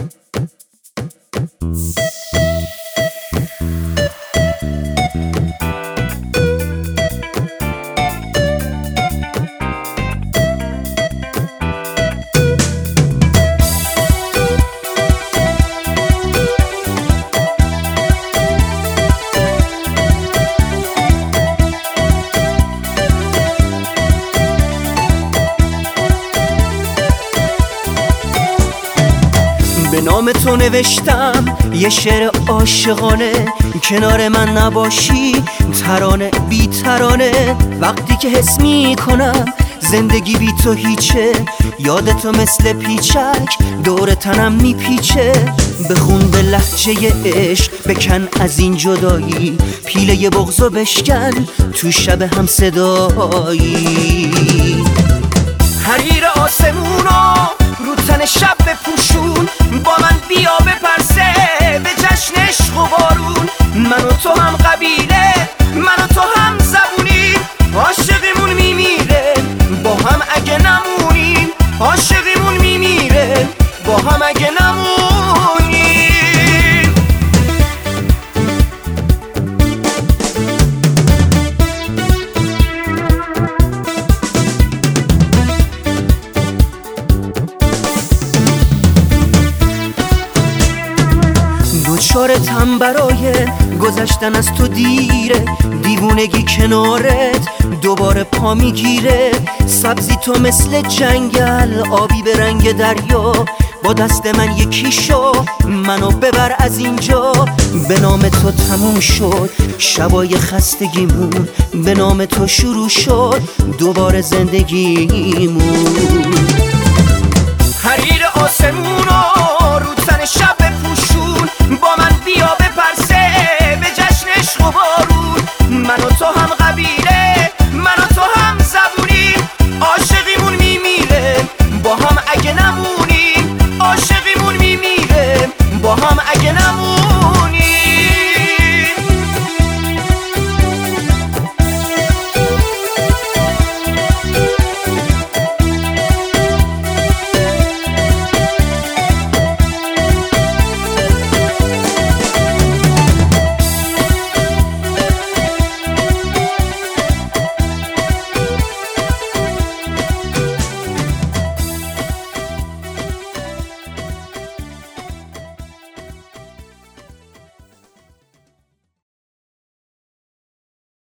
به نام تو نوشتم یه شعر عاشقانه، کنار من نباشی ترانه بی ترانه. وقتی که حس می کنم زندگی بی تو هیچه، یاد تو مثل پیچک دور تنم میپیچه. بخون به لهجه عشق بکن از این جدایی، پیله بغضو بشکن تو شب هم صدایی. حریر آسمونو رو تن شب بپوشون، با من بیا بپرسه به جشن عشق و بارون. من و تو هم قبیله، من و تو هم زبونیم، عاشقیمون میمیره با هم اگه نمونیم. عاشقیمون میمیره با هم اگه نمونیم. دوچارتم برای گذشتن از تو دیره، دیوونگی کنارت دوباره پا میگیره. سبزی تو مثل جنگل، آبی به رنگ دریا، با دست من یکی شو منو ببر از اینجا. به نام تو تموم شد شبای خستگیمون، به نام تو شروع شد دوباره زندگیمون. حریر آسمونو